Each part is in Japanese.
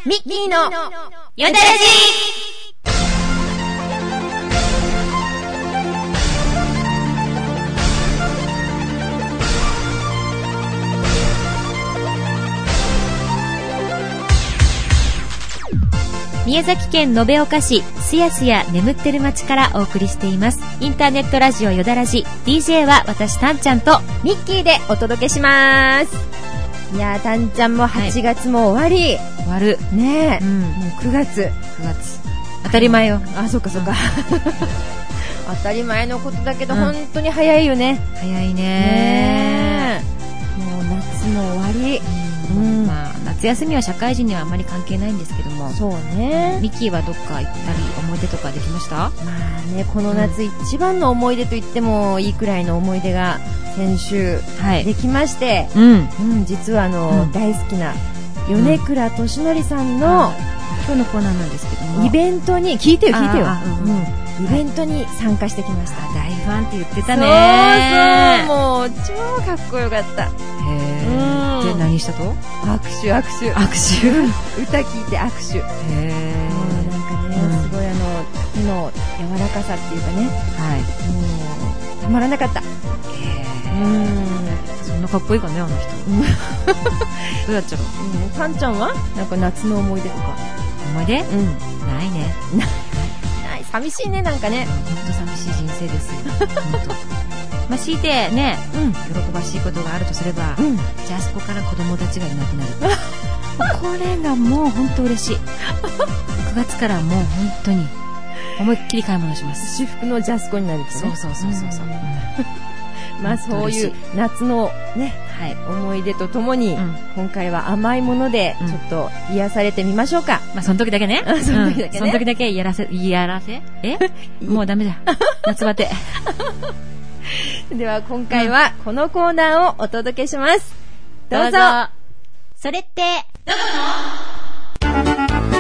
ミッキーのよだれじ宮崎県延岡市すやすや眠ってる街からお送りしています。インターネットラジオよだらじ DJ は私たんちゃんとミッキーでお届けします。いやー、たんちゃんも8月も終わり、 はい、終わるねえ、もう9月当たり前よ。 あ、そっかそっか当たり前のことだけど、本当に早いよね。 早いねもう夏も終わり、 まあ、夏休みは社会人にはあまり関係ないんですけども。 そうね。 ミッキーはどっか行ったり思い出とかできました？ まあね、この夏一番の思い出と言ってもいいくらいの思い出が先週できまして、実は大好きな米倉俊則さんの、 今日のコーナーなんですけども、 イベントに聞いてよ、イベントに参加してきました。 大ファンって言ってたね。 そうもう超かっこよかった。 で、何したと？ 握手歌聞いて握手。なんかね、すごい手の柔らかさっていうかね、もうたまらなかった。 そんなかっこいいかね、あの人。どうやっちゃろう。 たんちゃんはなんか夏の思い出とか。 思い出？ないね。 ない。寂しいね、なんかね。 本当寂しい人生ですよ。本当。まあ、強いてね、喜ばしいことがあるとすれば、じゃあそこから子供たちがいなくなる。これがもう本当嬉しい。9月からもう本当に思いっきり買い物します。 私服のジャスコになるってね。 そう。 まあそういう夏のね、思い出とともに、今回は甘いものでちょっと癒されてみましょうか。 まあその時だけね。その時だけやらせもうダメだ。夏バテ。 では今回はこのコーナーをお届けします。どうぞ。それってどこの？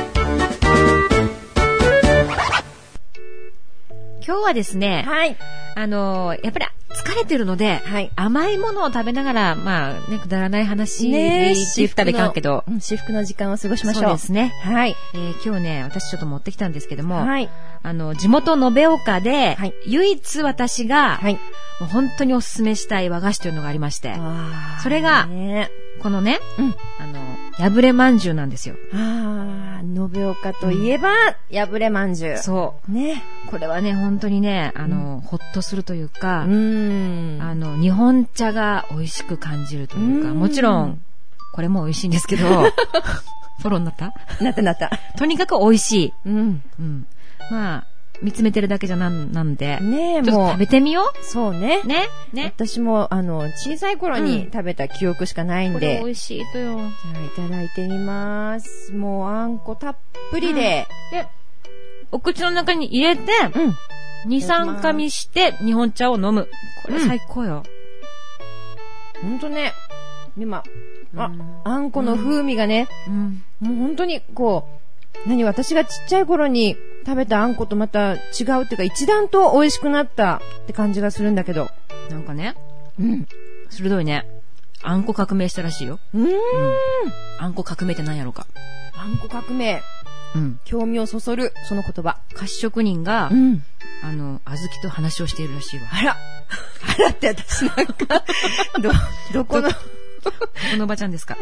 今日はですね、やっぱり疲れてるので、甘いものを食べながら、まあね、くだらない話って言ったらいかんけど、 至福の時間を過ごしましょう。 そうですね。今日ね、私ちょっと持ってきたんですけども、地元延岡で、唯一私が、もう本当におすすめしたい和菓子というのがありまして、それが、このね、破れまんじゅうなんですよ。 延岡といえば、破れまんじゅう。 そう。ね。これはね、本当にね、ほっとするというか、日本茶が美味しく感じるというか、もちろん、これも美味しいんですけど、フォローになった？ なった。 とにかく美味しい。まあ、見つめてるだけじゃなんで、ね、ちょっと食べてみよう。 そうね。ね。私も、小さい頃に食べた記憶しかないんで。 これ美味しいとよ。じゃあ、いただいてみます。もう、あんこたっぷりで。 で、お口の中に入れて、2、3噛みして、日本茶を飲む。これ最高よ。 ほんとね。今、あんこの風味がね、もう本当に、私がちっちゃい頃に食べたあんことまた違うっていうか、一段と美味しくなったって感じがするんだけど。 なんかね。鋭いね。あんこ革命したらしいよ。あんこ革命って何やろうか。 あんこ革命。興味をそそる、その言葉。 菓子職人が、小豆と話をしているらしいわ。 あらって私なんか、どこの、 このおばちゃんですか。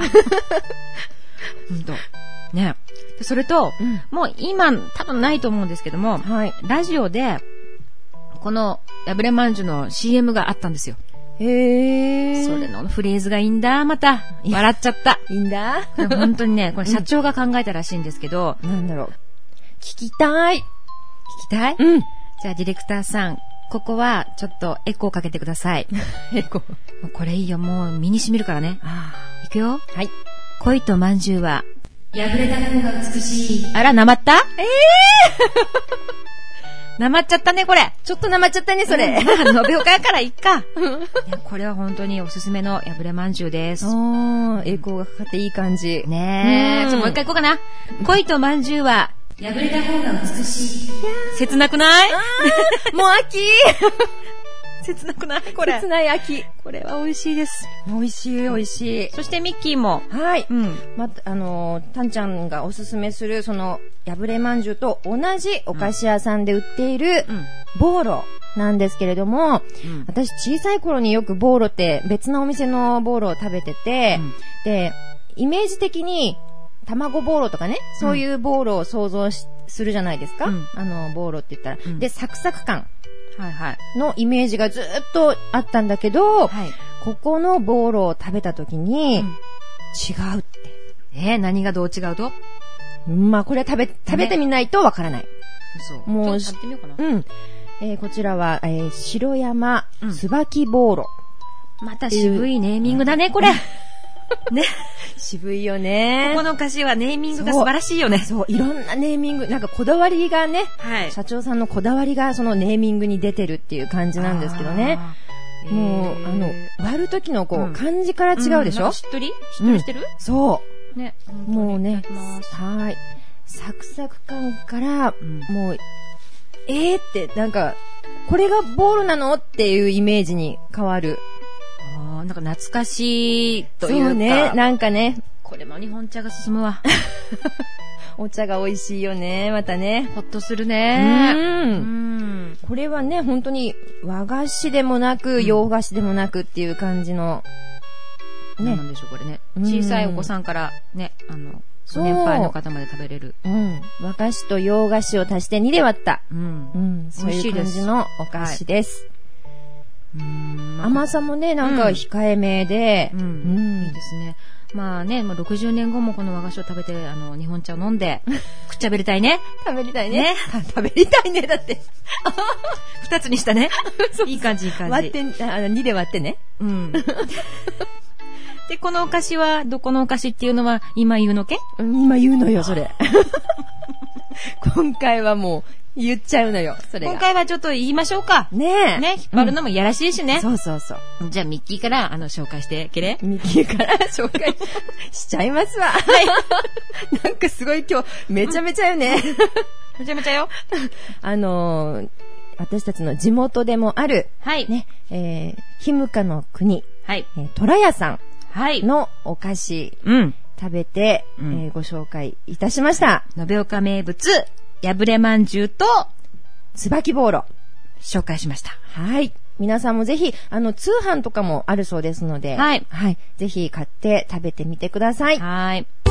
ね。それと、もう今多分ないと思うんですけども、ラジオでこの破れまんじゅうの CM があったんですよ。それのフレーズがいいんだ。また笑っちゃった。 いいんだ。 本当にね、これ社長が考えたらしいんですけど、 なんだろう。聞きたい。 じゃあディレクターさん、ここはちょっとエコーかけてください。 エコー。 もうこれいいよ。もう身に染みるからね。いくよ。 はい。 恋とまんじゅうは破れた方が美しい。あら、なまった？なまっちゃったね、これ。 ちょっとなまっちゃったね、それ。 延岡やからいっか。これは本当におすすめの破れまんじゅうです。 栄光がかかっていい感じ。 ねえ。もう一回行こうかな。恋とまんじゅうは破れた方が美しい。切なくない？ もう秋切なくないこれ。 切ない秋。 これは美味しいです。 美味しい、美味しい。 そしてミッキーも。 はい。また、たんちゃんがおすすめする、その、破れまんじゅうと同じお菓子屋さんで売っている、ボーロなんですけれども、私小さい頃によくボーロって別のお店のボーロを食べてて、で、イメージ的に、卵ボーロとかね、そういうボーロを想像するじゃないですか。ボーロって言ったら。で、サクサク感のイメージがずっとあったんだけど、ここのボーロを食べた時に、違うって。 何がどう違うと？ まあ、これは食べてみないとわからない。 そう。もう、食べてみようかな。こちらは、白山椿ボーロ。 また渋いネーミングだね、これ。ね。 渋いよね。 ここのお菓子はネーミングが素晴らしいよね。 そう、いろんなネーミング、なんかこだわりがね、社長さんのこだわりがそのネーミングに出てるっていう感じなんですけどね。もう、割る時のこう、感じから違うでしょ？ しっとりしてる？ そう。 ね。 もうね、はい。サクサク感から、もう、ってなんか、これがボーロなのっていうイメージに変わる。 なんか懐かしいというか。 そうね、なんかね。 これも日本茶が進むわ。 お茶が美味しいよね、またね。 ほっとするね。 これはね、本当に和菓子でもなく、洋菓子でもなくっていう感じの。 ね。なんでしょう、これね。小さいお子さんからね、ご年配の方まで食べれる。 和菓子と洋菓子を足して2で割った。そういう感じのお菓子です。甘さもね、なんか控えめで、 いいですね。まあね、60年後もこの和菓子を食べて、日本茶を飲んで、くっちゃべりたいね。 食べりたいね。食べりたいね、だって。 2つにしたね。いい感じ、いい感じ。 割って、2で割ってね。 で、このお菓子は、どこのお菓子っていうのは、今言うのけ？ 今言うのよ、それ。今回はもう、言っちゃうのよ、それが。 今回はちょっと言いましょうか。 ね引っ張るのもいやらしいしね。 そうそうそう。 じゃあ、ミッキーから、紹介してけれ？ ミッキーから紹介しちゃいますわ。はい。なんかすごい今日、めちゃめちゃよね。 めちゃめちゃよ。 私たちの地元でもある、ね、ひむかの国、虎屋さんのお菓子、食べて、ご紹介いたしました。 延岡名物、破れまんじゅうと、 椿ボーロ。 紹介しました。 はい。皆さんもぜひ、通販とかもあるそうですので、ぜひ買って食べてみてください。 はい。 さ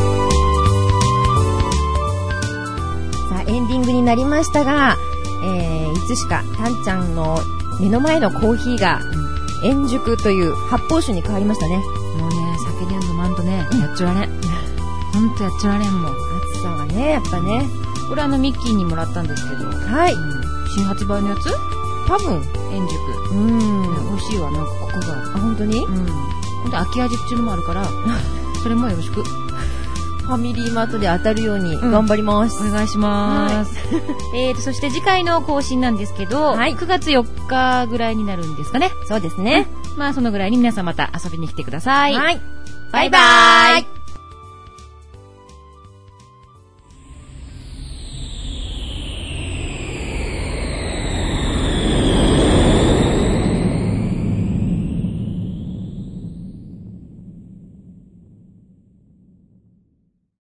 あ、エンディングになりましたが、いつしか、たんちゃんの目の前のコーヒーが、円熟という発泡酒に変わりましたね。 もうね、酒で飲まんとね、やっちゃられん。ほんとやっちゃられんもん。 暑さはね、やっぱね。 これミッキーにもらったんですけど。 はい。 新発売のやつ？ 多分。 円熟。美味しいわ、なんかコクが。 あ、本当に？ ほんと秋味っていうのもあるから、それもよろしく。 ファミリーマートで当たるように頑張ります。 お願いします。そして次回の更新なんですけど、9月4日ぐらいになるんですかね。 そうですね。 まあそのぐらいに皆さんまた遊びに来てください。 はい。 バイバイ。